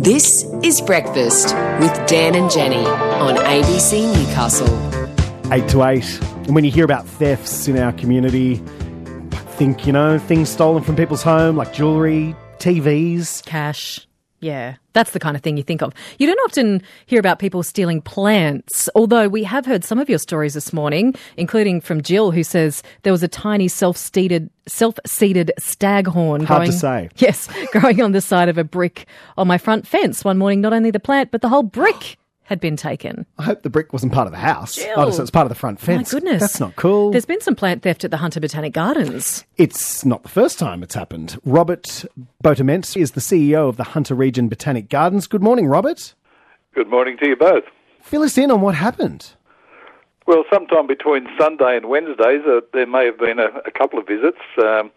This is Breakfast with Dan and Jenny on ABC Newcastle. 8 to 8. And when you hear about thefts in our community, think, things stolen from people's home, like jewellery, TVs. Cash. Yeah, that's the kind of thing you think of. You don't often hear about people stealing plants, although we have heard some of your stories this morning, including from Jill, who says there was a tiny self-seeded staghorn Hard to say. Yes, growing on the side of a brick on my front fence one morning. Not only the plant, but the whole brick had been taken. I hope the brick wasn't part of the house. Jill. Oh, so it's part of the front fence. My goodness. That's not cool. There's been some plant theft at the Hunter Botanic Gardens. It's not the first time it's happened. Robert Botements is the CEO of the Hunter Region Botanic Gardens. Good morning, Robert. Good morning to you both. Fill us in on what happened. Well, sometime between Sunday and Wednesdays, there may have been a couple of visits. Our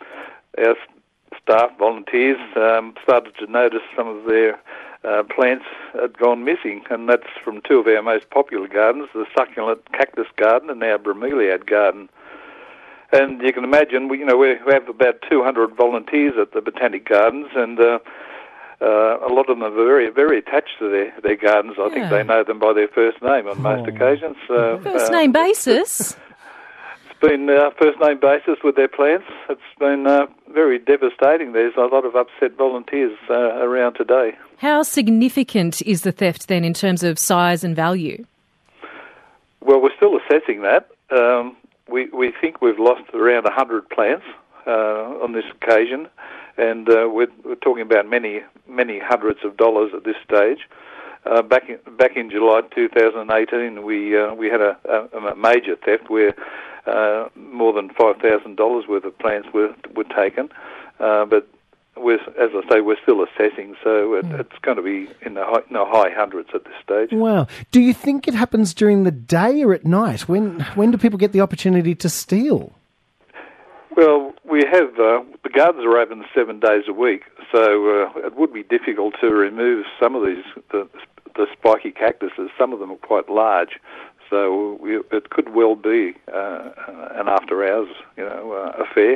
staff, volunteers, started to notice some of their plants had gone missing, and that's from two of our most popular gardens, the succulent cactus garden and our bromeliad garden. And you can imagine, we have about 200 volunteers at the Botanic Gardens, and a lot of them are very, very attached to their gardens. I think they know them by their first name on most occasions. First name basis? It's been first name basis with their plants. It's been very devastating. There's a lot of upset volunteers around today. How significant is the theft then in terms of size and value? Well, we're still assessing that. We think we've lost around 100 plants on this occasion, and we're talking about many hundreds of dollars at this stage. Back in July 2018, we had a major theft where more than $5,000 worth of plants were taken, but as I say, we're still assessing, so it's going to be in the high hundreds at this stage. Wow. Do you think it happens during the day or at night? When do people get the opportunity to steal? Well, we have the gardens are open 7 days a week, so it would be difficult to remove some of these the spiky cactuses. Some of them are quite large, so it could well be an after hours affair.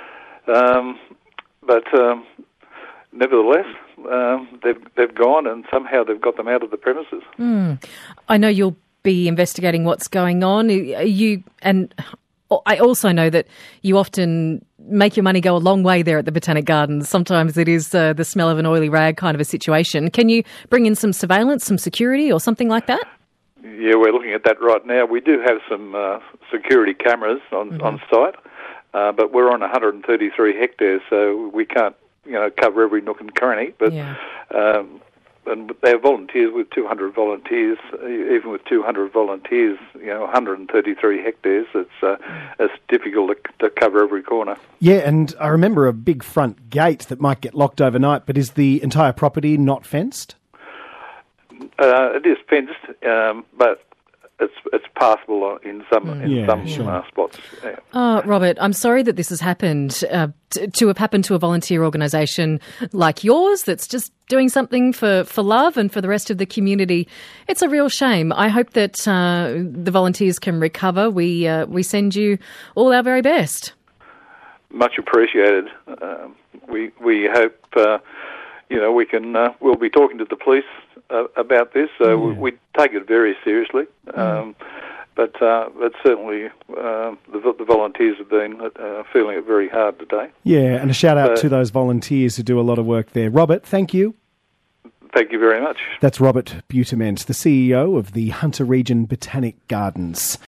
But nevertheless, they've gone, and somehow they've got them out of the premises. I know you'll be investigating what's going on. I also know that you often make your money go a long way there at the Botanic Gardens. Sometimes it is the smell of an oily rag kind of a situation. Can you bring in some surveillance, some security or something like that? Yeah, we're looking at that right now. We do have some security cameras on site. But we're on 133 hectares, so we can't, cover every nook and cranny. But and they have volunteers with 200 volunteers. Even with 200 volunteers, 133 hectares. It's difficult to cover every corner. Yeah, and I remember a big front gate that might get locked overnight. But is the entire property not fenced? It is fenced, but it's passable in some spots. Yeah. Oh, Robert, I'm sorry that this has happened. To have happened to a volunteer organisation like yours that's just doing something for love and for the rest of the community. It's a real shame. I hope that the volunteers can recover. We send you all our very best. Much appreciated. We hope we can. We'll be talking to the police about this, so we take it very seriously. But certainly the volunteers have been feeling it very hard today. Yeah, and a shout out to those volunteers who do a lot of work there. Robert, thank you. Thank you very much. That's Robert Botements, the CEO of the Hunter Region Botanic Gardens.